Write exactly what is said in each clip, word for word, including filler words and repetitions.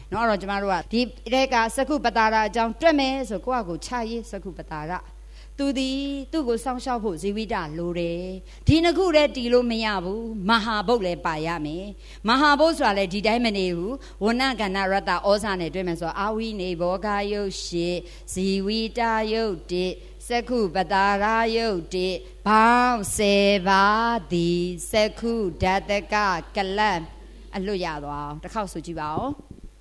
နော်အဲ့တော့ကျမတို့ကဒီတဲကစကုပတာရအကြောင်းတွက်မယ်ဆိုကိုယ့်အကိုခြာရေးစကုပတာရသူသည်သူ့ကိုစောင့်ရှောက်ဖို့ဇီဝိတလိုတယ်ဒီနှစ်ခုတည်းတီလို့မရဘူးမဟာဘုတ်လည်းပါရမယ်မဟာဘုတ်ဆိုတာလည်းဒီတိုင်းမနေဘူးဝဏကဏရတ္တဩဇာနဲ့တွေ့မယ်ဆိုအာဝိနေဘောဂယုတ်ရှိဇီဝိတယုတ်တိစကုပတာရယုတ်တိဘောင်းစေပါသည်စကုဓာတကကလတ်အလွတ်ရသွားအောင်တစ်ခေါက်ဆိုကြည့်ပါဦး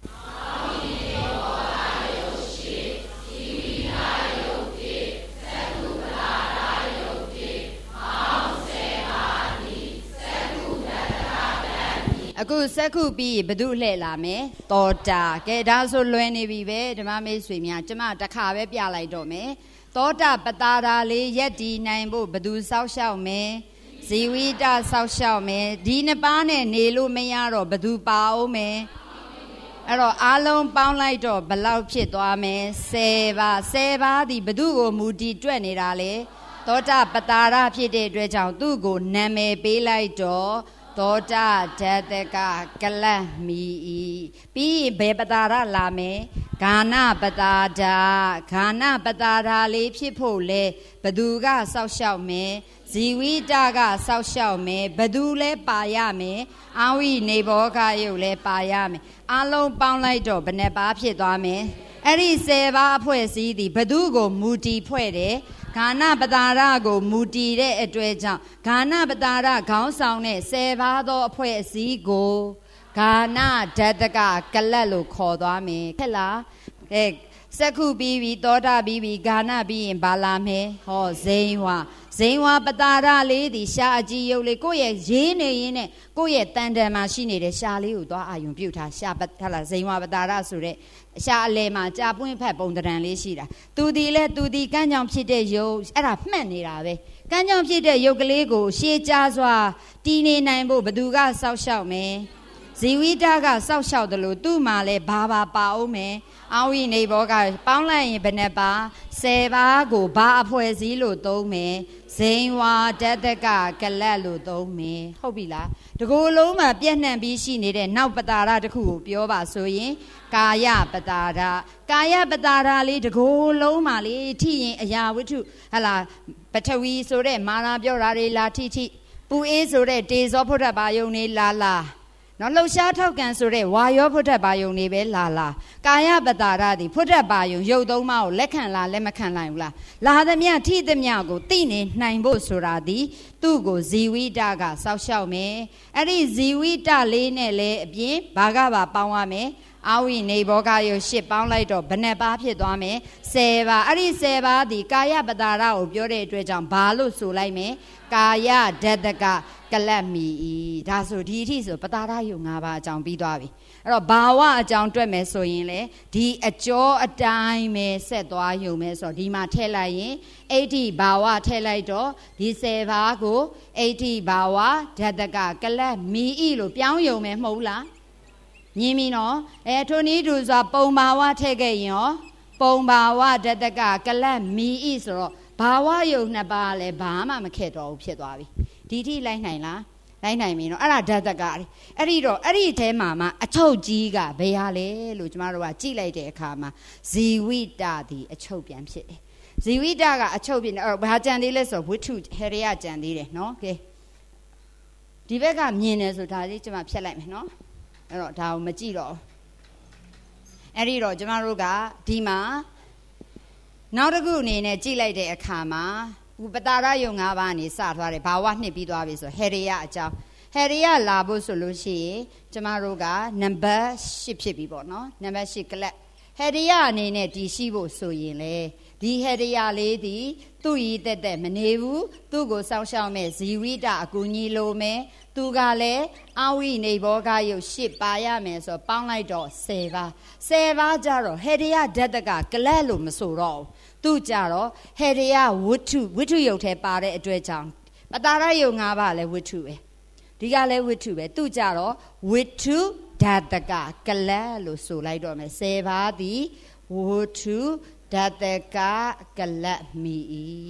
အခုစက္ခုပြီးဘု து လှည့်လာမယ်တောတာကဲဒါဆိုလွယ်နေပြီပဲဓမ္မမိတ်ဆွေများကျမတစ်ခါပဲပြလိုက်တော့မယ်တောတာပတာရာလေးရက်ဒီနိုင်ဖို့ဘု து စောက်ရှောက်မယ်ဇီဝိတစောက်ရှောက်မယ်ဒီနှစ်ပါးနဲ့နေလို့မရတော့ဘု து ပါအောင်မယ်အဲ့တော့အားလုံးပေါင်းလိုက်တော့ဘလောက်ဖြစ်သွားမယ်ဆယ်ပါးဆယ်ပါးဒီဘု து ကိုမူတည်တွက်နေတာလေတောတာပတာရာဖြစ်တဲ့အတွက်ကြောင့်သူ့ကိုနာမည်ပေးလိုက်တော့သောတာဓာတကကလတ်မီပြီးဘယ်ပတာရလာမယ်ဂာနပတာဒာဂာနပတာဒာလေးဖြစ်ဖို့လဲဘသူကစောက်ရှောက်မယ်ဇီဝိတကစောက်ရှောက်မယ်ဘသူလဲပါရမယ်အာဝိနေဘောဂယုတ်လဲပါရမယ်အလုံးပေါင်းလိုက်တော့ဘယ်နှပါဖြစ်သွားမယ်အဲ့ဒီဆယ်ပါးအဖွဲ့စည်းသည်ဘသူကိုမူတည်ဖွဲ့တယ်ဂာနပတာရကိုမူတည်တဲ့အတွက်ကြောင့်ဂာနပတာရခေါင်းဆောင်တဲ့ဆယ်ပါးသောအဖွဲ့အစည်းကိုဂာနဓာတကကလတ်လို့ခေါ်သွားမယ်ခက်လားအဲစက္ခုပြီးပြီးသောတာပြီးပြီးဂာနပြီးရင်ဘာလာမယ်ဟောဇိန်ဝါဇိန်ဝါပတာရလေးဒီရှာအကြည့်ရုပ်လေးကိုယ့်ရဲ့ရေးနေရင်းနဲ့ကိုယ့်ရဲ့တန်တန်မှာရှိနေတဲ့ရှာလေးကိုသွားအာယုံပြုတ်ထားရှာပတ်ဟလာဇိန်ဝါပတာရဆိုတဲ့ရှာအလဲမှာကြာပွင့်ဖက်ပုံတံလေးရှိတာသူဒီလဲသူဒီကန်းကြောင်ဖြစ်တဲ့ယုတ်အဲ့ဒါမှတ်နေတာပဲကန်းကြောင်ဖြစ်တဲ့ယုတ်ကလေးကိုရှေးကြားစွာတည်နေနိုင်ဖို့ဘသူကစောက်ရှောက်မယ်ဇီဝိတကစောက်ရှောက်တယ်လို့သူ့မှာလဲဘာဘာပါအောင်မယ်အာဝိနေဘောကပေါင်းလိုက်ရင်ဘယ်နှပါဆယ်ပါးကိုဘာအဖွဲ့စည်းလို့သုံးမယ်ဇိန်ဝါဓာတကကလတ်လို့သုံးမယ်ဟုတ်ပြီလားတကူလုံးမှာပြည့်နှံ့ပြီးရှိနေတဲ့နောက်ပတာရတစ်ခုကိုပြောပါဆိုရင်ကာယပတာရကာယပတာရလေးတကူလုံးမှာလေးထိရင်အရာဝတ္ထုဟလာပထဝီဆိုတဲ့မာနာပြောတာတွေလာထိထိပူအေးဆိုတဲ့တေဇောဖုဒ္ဓဘာယုံနေလာလာနော်လှုပ်ရှားထောက်ကန်ဆိုတဲ့ဝါယောဖုဒ္ဓဘာယုံနေပဲလာလာကာယပတာရသည်ဖုဒ္ဓဘာယုံရုပ်သုံးပါးကိုလက်ခံလားလက်မခံနိုင်ဘူးလားလာသမျှထိသမျှကိုသိနေနိုင်ဖို့ဆိုတာဒီသူ့ကိုဇီဝိတကစောက်ရှောက်မယ်အဲ့ဒီဇီဝိတလေးနဲ့လည်းအပြင်ဘာကပါပေါင်းရမယ်အာဝိနေဘောဂယုရှစ်ပေါင်းလိုက်တော့ဘယ်နှပါဖြစ်သွားမယ်ဆယ်ပါအဲ့ဒီဆယ်ပါဒီကာယပတာရကိုပြောတဲ့အတွက်ကြောင့်ဘာလို့ဆိုလိုက်မယ်ကာယဓာတကကလတ်မီဒါဆိုဒီအထိဆိုပတာရယု၅ပါးအကြောင်းပြီးသွားပြီအဲ့တော့ဘာဝအကြောင်းတွက်မယ်ဆိုရင်လေဒီအကျော်အတိုင်းပဲဆက်သွားယုံမယ်ဆိုတော့ဒီမှာထည့်လိုက်ရင်အဋ္ဌိဘာဝထည့်လိုက်တော့ဒီဆယ်ပါးကိုအဋ္ဌိဘာဝဓာတကကလတ်မီလို့ပြောင်းယုံမယ်မဟုတ်လားမြင်ပြီနော်အဲထိုနည်းတူစွာပုံဘာဝထည့်ခဲ့ရင်ရောပုံဘာဝဓာတကကလတ်မီဤဆိုတော့ဘာဝယုံနှစ်ပါးလည်းဘာမှမခက်တော့ဘူးဖြစ်သွားပြီဒီထိလိုက်နိုင်လားလိုက်နိုင်ပြီနော်အဲ့ဒါဓာတကအဲ့ဒီတော့အဲ့ဒီအဲမှာမှအချုပ်ကြီးကဘယ်ဟာလဲလို့ကျမတို့ကကြည့်လိုက်တဲ့အခါမှာဇီဝိတသည်အချုပ်ပြန်ဖြစ်တယ်ဇီဝိတကအချုပ်ဖြစ်နေအဲ့ဘာကြံသေးလဲဆိုဝိထုဟေရယကြံသေးတယ်နော်ကဲဒီဘက်ကမြင်တယ်ဆိုဒါလေးကျမဖြတ်လိုက်မယ်နော်အဲ့တော့ဒါကိုမကြည့်တော့အဲ့ဒီတော့ကျမတို့ကဒီမှာနောက်တစ်ခုအနေနဲ့ကြည့်လိုက်တဲ့အခါမှာဥပတာရယုံ၅ပါးအနေစသွားတယ်ဘာဝနှစ်ပြီးသွားပြီဆိုဟေရိယအကြောင်းဟေရိယလာဖို့ဆိုလို့ရှိရင်ကျမတို့ကနံပါတ်၈ဖြစ်ပြီပေါ့နော်နံပါတ်၈ကလပ်ဟေရိယအနေနဲ့တည်ရှိဖို့ဆိုရင်လေဒီဟေရိယလေးဒီသူ့ရည်တက်တက်မနေဘူးသူ့ကိုစောင့်ရှောက်မဲ့ဇီဝိတအကူကြီးလိုမယ်သူကလည်းအာဝိနေဘောဂယုတ်ရှစ်ပါရမယ်ဆိုပေါင်းလိုက်တော့ဆယ်ပါဆယ်ပါကြတော့ဟေရိယဓာတကကလပ်လို့မဆိုတော့သူကြတော့ဟေရိယဝတ္ထုဝတ္ထုယုတ်ထဲပါတဲ့အတွက်ကြောင့်ပတာရယုတ်၅ပါးလည်းဝတ္ထုပဲဒီကလည်းဝတ္ထုပဲသူကြတော့ဝတ္ထုဓာတကကလပ်လို့ဆိုလိုက်တော့မယ်ဆယ်ပါးသည်ဝတ္ထုဓာတကကလပ်မီ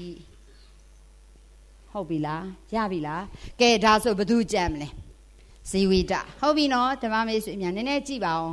ဟုတ်ပြီလားရပြီလားကဲဒါဆိုဘယ်သူကြံမလဲဇီဝိတဟုတ်ပြီနော်ဓမ္မမိတ်ဆွေများနည်းနည်းကြည့်ပါအောင်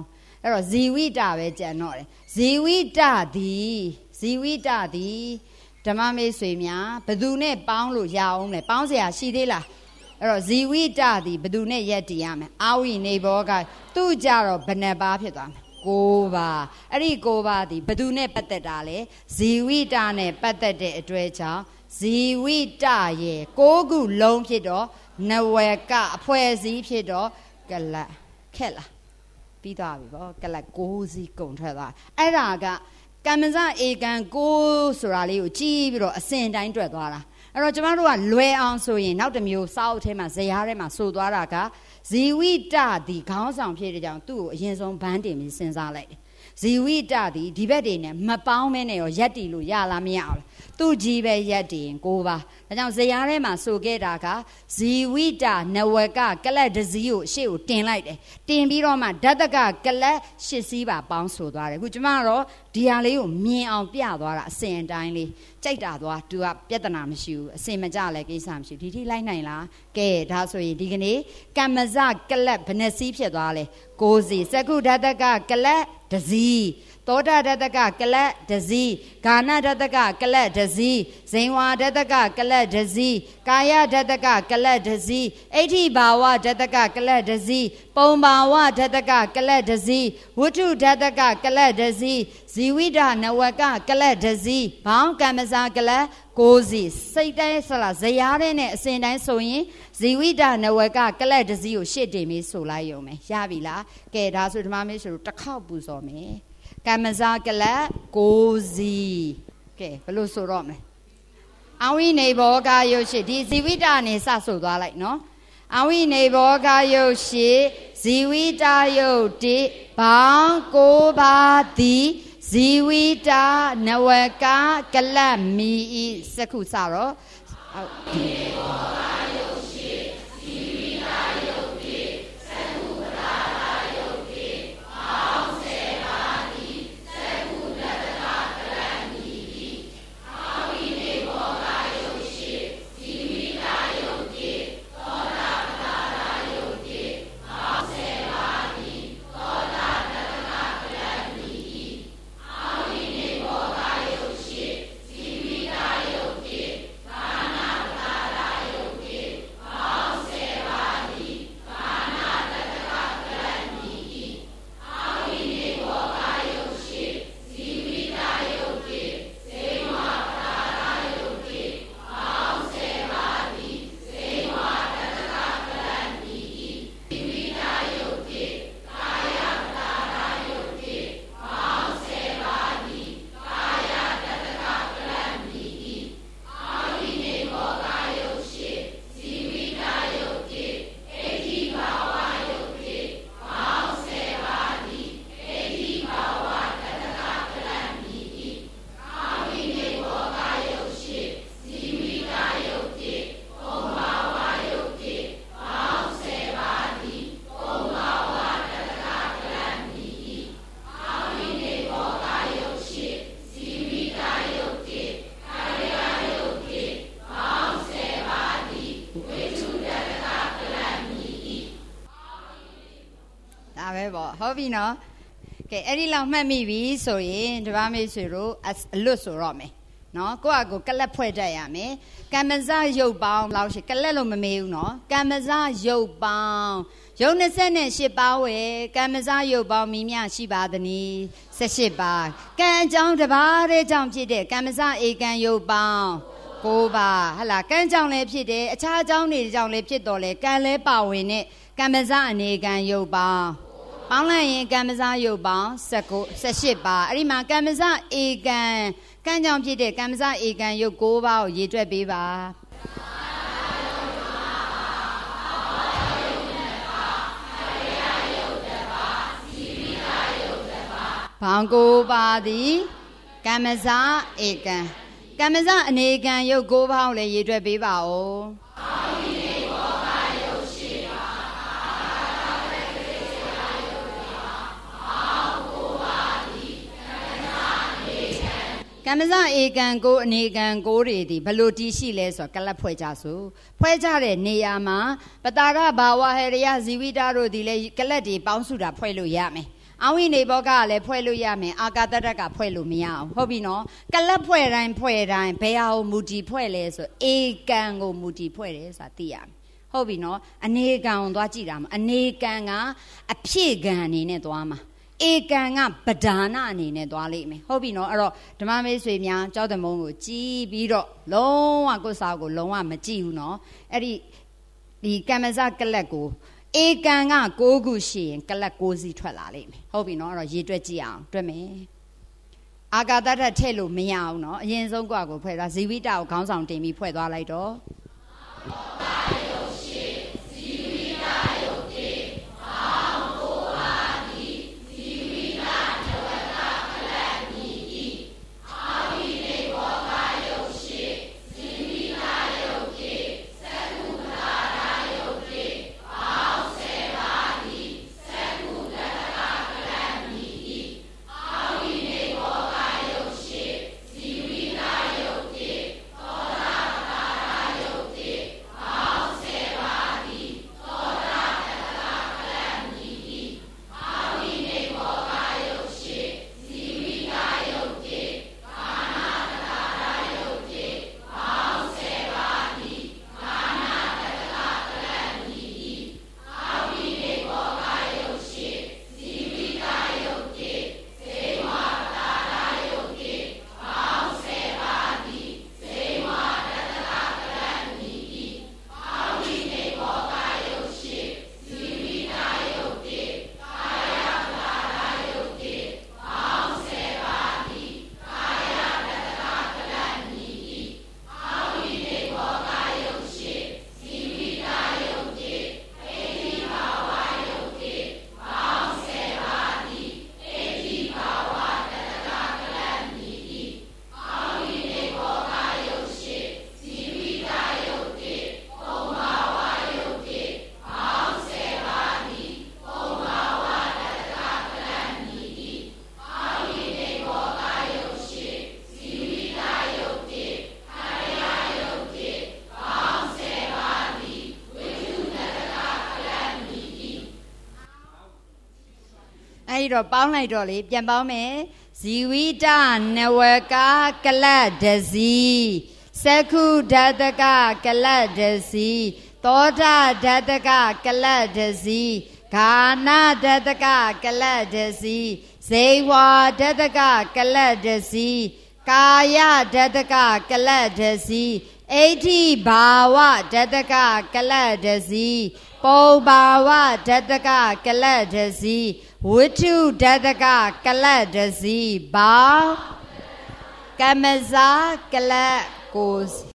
အဲ့တော့ဇီဝိတပဲကြံတော့တယ်ဇီဝိတသည်ဇီဝိတသည်ဓမ္မမေဆွေများဘသူနဲ့ပေါင်းလို့ရအောင်လဲပေါင်းเสียရှိသေးလားအဲ့တော့ဇီဝိတသည်ဘသူနဲ့ရက်တည်ရမယ်အာဝိနေဘောကသူ့ကြတော့ဘယ်နှပါဖြစ်သွားမယ်ကိုးပါအဲ့ဒီကိုးပါသည်ဘသူနဲ့ပတ်သက်တာလဲဇီဝိတနဲ့ပတ်သက်တဲ့အတွေ့အကြောင်းဇီဝိတရဲ့ကိုးခုလုံးဖြစ်တော့နဝကအဖွဲ့အစည်းဖြစ်တော့ကလတ်ခက်လားပြီးသွားပြီဗောကလတ်ကိုးစီးကုန်ထွက်သွားအဲ့ဒါကကမ္မဇဧကံကိုးဆိုတာလေးကိုကြည့်ပြီးတော့အစဉ်တိုင်းတွေ့သွားတာအဲ့တော့ကျမတို့ကလွယ်အောင်ဆိုရင်နောက်တစ်မျိုးစာအုပ်ထဲမှာဇယားထဲမှာဆိုသွားတာကဇီဝိတသည်ခေါင်းဆောင်ဖြစ်တဲ့ကြောင့်သူ့ကိုအရင်ဆုံးဗန်းတင်ပြီးစဉ်းစားလိုက်တယ်ဇီဝိတသည်ဒီဘက်တွေနဲ့မပေါင်းမဲနဲ့ရောရက်တီလို့ရလားမရအောင်လားသူ့ကြီးပဲရက်တီရင်ကိုပါဒါကြောင့်ဇယားထဲမှာဆိုခဲ့တာကဇီဝိတနဝကကလတ်တစည်းကိုရှေ့ကိုတင်လိုက်တယ်တင်ပြီးတော့မှဓာတကကလတ်ရှစ်စီးပါပေါင်းဆိုသွားတယ်အခုကျမကတော့ဒီဟာလေးကိုမြင်အောင်ပြသွားတာအစဉ်အတိုင်းလေးကြိုက်တာသွားသူကပြဿနာမရှိဘူးအစဉ်မကြလဲကိစ္စမရှိဘူးဒီထိလိုက်နိုင်လားကဲဒါဆိုရင်ဒီကနေ့ကမ္မဇကလတ်ဘယ်နှစီးဖြစ်သွားလဲကိုးစီစက္ခုဓာတကကလတ်တစည်းသောတာဓာတကကလတ်တစည်းဂာနဓာတကကလတ်တစည်းဇိန်ဝါဓာတကကလတ်တစည်းကာယဓာတကကလတ်တစည်းအဋ္ဌိဘာဝဓာတကကလတ်တစည်းပုံဘာဝဓာတကကလတ်တစည်းဝတ္ထုဓာတကကလတ်တစည်းဇီဝိတနဝကကလတ်တစည်းဘောင်းကမ္မဇကလတ်ကိုးစီစိတ်တိုင်းဆလားဇယားတဲ့နဲ့အစဉ်တိုင်းဆိုရင်ဇီဝိတနဝကကလတ်တစည်းကိုရှစ်တင်ပြီးဆိုလိုက်ရုံပဲရပြီလားကဲဒါဆိုဓမ္မမေဆိုတစ်ခေါက်ပူဇော်မယ်ကမ္မဇကလတ်ကိုးစီကဲဘယ်လိုဆိုတော့မလဲအဝိနေဘောကယုတ်ရှိဒီဇီဝိတနဲ့စဆိုသွားလိုက်နော်အဝိနေဘောကယုတ်ရှိဇီဝိတယုတ်တိဘောင်းကိုးပါသည်ဇီဝိတနဝကကလတ်မီဤစက္ခုစတော့အဝိနေဘောကယုတ်ရှိဇီဝိတယုတ်တိစက္ခုပတာတာယုတ်တိဘောင်းစေပါသည်စက္ခုတတကကလတ်မီဤအဝိနေဘောကယုတ်ရှိဇီဝိတယုတ်တိသောတာပတာတာယုတ်တိဘောင်းစေပါသည်သောတာတတကကလတ်မီဤအဝိနေဘောကယုတ်ရှိဇီဝိတယုတ်တိကာနပတာတာယုတ်တိဘောင်းစေပါသည်ကာနတတကကလတ်မီဤအဝိနေဘောကယုတ်ရှိဇီဝိတယုတ်တိစေဝပတာတာယုတ်တိဘောင်းစေပါသည်စေဝတတကကလတ်မီဤဇီဝိတယုတ်တိကာယပတာတာယုတ်တိဘောင်းစေပါသည်ကာယတတကကလတ်မီဤအဝိနေဘောကယုတ်ရှိဇီဝိတယုတ်တိအဋ္ဌိဘာဝယုတ်တိဘောင်းစေပါသည်အဋ္ဌိဘာဝတတကကလတ်မီဤအဝိနေဘောကယုတ်ရှိဇီဝိတယုတ်တိပုံဘာဝယုတ်တိဘောင်းစေပါသည်ပုံဘာဝတတကကလတ်မီဤအဝိနေဘောကယုတ်ရှိဇီဝိတယုတ်တိကာယယုတ်တိဘောင်းစေပါသည်ဝိတုတတကကလတ်မီဤဒါပဲပေါ့ဟုတ်ပြီနော်ကဲအဲ့ဒီလောက်မှတ်မိပြီဆိုရင်ဓမ္မမေဆွေတို့အလွတ်ဆိုတော့မယ်နော်ကိုယ့်အကိုကလတ်ဖွဲ့တတ်ရမယ်ကမ္မဇရုပ်ပေါင်းလောက်ရှိကလတ်လို့မမေးဘူးနော်ကမ္မဇရုပ်ပေါင်းရုပ်နှစ်ဆက်နဲ့ရှစ်ပါးဝယ်ကမ္မဇရုပ်ပေါင်းမိမြရှိပါသနည်းဆက်ရှစ်ပါးကံအကြောင်းတစ်ပါးတဲ့ကြောင့်ဖြစ်တဲ့ကမ္မဇဧကံရုပ်ပေါင်းကိုးပါဟလာကံကြောင့်လည်းဖြစ်တယ်အခြားအကြောင်းတွေကြောင့်လည်းဖြစ်တော်လဲကံလည်းပါဝင်တဲ့ကမ္မဇအနေကံရုပ်ပေါင်းပေါင်းလိုက်ရင်ကမ္မဇရုပ်ပေါင်း၁၉ ၁၈ပါအဲ့ဒီမှာကမ္မဇဧကံကံကြောင့်ဖြစ်တဲ့ကမ္မဇဧကံရုပ်ကိုးပါးကိုရေးတွက်ပေးပါဘောင်ကိုးပါးသည်ကမ္မဇဧကံကမ္မဇအနေကံရုပ်ကိုးပါးကိုလည်းရေးတွက်ပေးပါဦးကမ္မဇဧကံကိုအနေကံကိုတွေဒီဘလို့တီးရှိလဲဆိုတော့ကလတ်ဖွဲ့ကြဆိုဖွဲ့ကြတဲ့နေရာမှာပတာရဘာဝဟရိယဇီဝိတတို့ဒီလေကလတ်တွေပေါင်းစုတာဖွဲ့လို့ရမယ်အောင်းဝင်နေဘောကလည်းဖွဲ့လို့ရမယ်အာကာတတကဖွဲ့လို့မရအောင်ဟုတ်ပြီနော်ကလပ်ဖွဲ့တိုင်းဖွဲ့တိုင်းဘယ်ဟာကိုမူတည်ဖွဲ့လဲဆိုအေကံကိုမူတည်ဖွဲ့တယ်ဆိုတာသိရမယ်ဟုတ်ပြီနော်အနေကံကိုသွားကြည့်တာမှာအနေကံကအဖြည့်ကံအနေနဲ့သွားမှာဧကံကပဒါနအနေနဲ့သွားလိမ့်မယ်ဟုတ်ပြီနော်အဲ့တော့ဓမ္မမိတ်ဆွေများကြောက်တမုံကိုကြည်ပြီးတော့လုံးဝကိုယ်စာကိုလုံးဝမကြည့်ဘူးနော်အဲ့ဒီဒီကမ္မဇကလပ်ကိုဧကံကကိုးခုရှိရင်ကလပ်ကိုးစီထွက်လာလိမ့်မယ်ဟုတ်ပြီနော်အဲ့တော့ရေတွက်ကြည့်အောင်တွက်မယ်အာကာသထထည့်လို့မရအောင်နော်အရင်ဆုံးကွာကိုဖွဲ့သွားဇီဝိတကိုခေါင်းဆောင်တင်ပြီးဖွဲ့သွားလိုက်တော့အဲ့တော့ပေါင်းလိုက်တော့လေပြန်ပေါင်းမယ်ဇီဝိတနဝကကလတ်ဒစီသက္ခုဓာတကကလတ်ဒစီသောတာဓာတကကလတ်ဒစီဂာနာဓာတကကလတ်ဒစီဇေဝဓာတကကလတ်ဒစီကာယဓာတကကလတ်ဒစီအဋ္ဌိဘာဝဓာတကကလတ်ဒစီပုပ္ပါဝဓာတကကလတ်ဒစီဝိထုဓာတကကလတ်ဒစီဘာကမ္မဇာကလတ်ကို